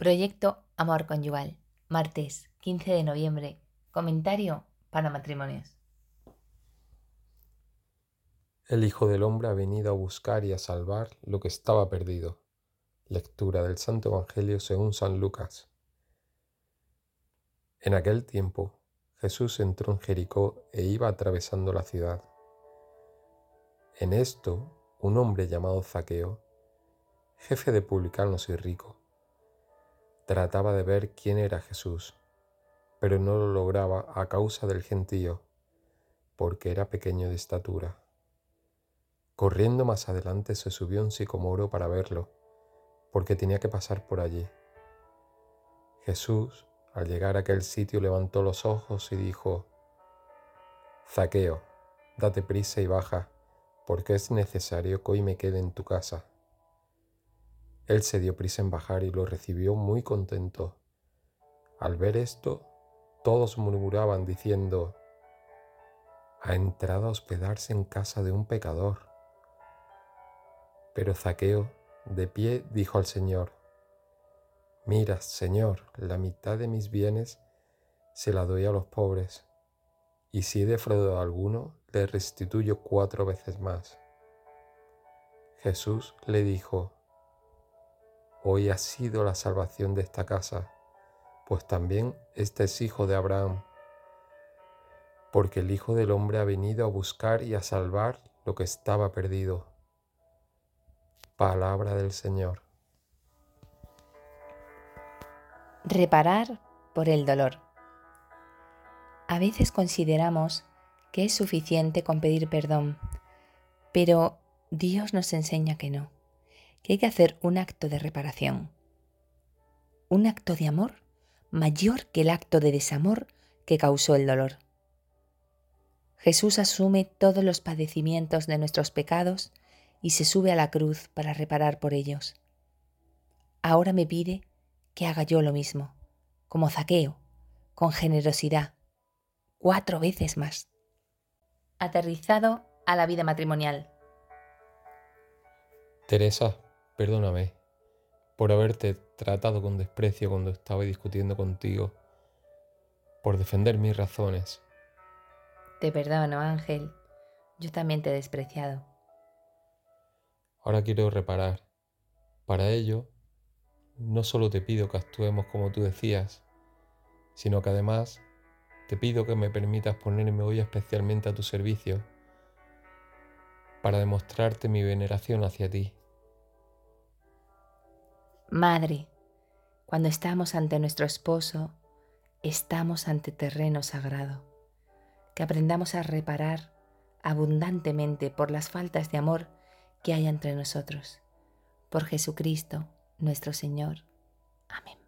Proyecto Amor Conyugal, martes 15 de noviembre. Comentario para matrimonios. El Hijo del Hombre ha venido a buscar y a salvar lo que estaba perdido. Lectura del Santo Evangelio según San Lucas. En aquel tiempo, Jesús entró en Jericó e iba atravesando la ciudad. En esto, un hombre llamado Zaqueo, jefe de publicanos y rico, trataba de ver quién era Jesús, pero no lo lograba a causa del gentío, porque era pequeño de estatura. Corriendo más adelante se subió a un sicomoro para verlo, porque tenía que pasar por allí. Jesús, al llegar a aquel sitio, levantó los ojos y dijo: Zaqueo, date prisa y baja, porque es necesario que hoy me quede en tu casa. Él se dio prisa en bajar y lo recibió muy contento. Al ver esto, todos murmuraban diciendo: ha entrado a hospedarse en casa de un pecador. Pero Zaqueo, de pie, dijo al Señor: mira, Señor, la mitad de mis bienes se la doy a los pobres, y si he defraudado a alguno, le restituyo 4 veces más. Jesús le dijo: hoy ha sido la salvación de esta casa, pues también este es hijo de Abraham, porque el Hijo del Hombre ha venido a buscar y a salvar lo que estaba perdido. Palabra del Señor. Reparar por el dolor. A veces consideramos que es suficiente con pedir perdón, pero Dios nos enseña que no, que hay que hacer un acto de reparación, un acto de amor mayor que el acto de desamor que causó el dolor. Jesús asume todos los padecimientos de nuestros pecados y se sube a la cruz para reparar por ellos. Ahora me pide que haga yo lo mismo, como Zaqueo, con generosidad, 4 veces más. Aterrizado a la vida matrimonial. Teresa, perdóname por haberte tratado con desprecio cuando estaba discutiendo contigo, por defender mis razones. Te perdono, Ángel. Yo también te he despreciado. Ahora quiero reparar. Para ello, no solo te pido que actuemos como tú decías, sino que además te pido que me permitas ponerme hoy especialmente a tu servicio para demostrarte mi veneración hacia ti. Madre, cuando estamos ante nuestro esposo, estamos ante terreno sagrado. Que aprendamos a reparar abundantemente por las faltas de amor que hay entre nosotros. Por Jesucristo, nuestro Señor. Amén.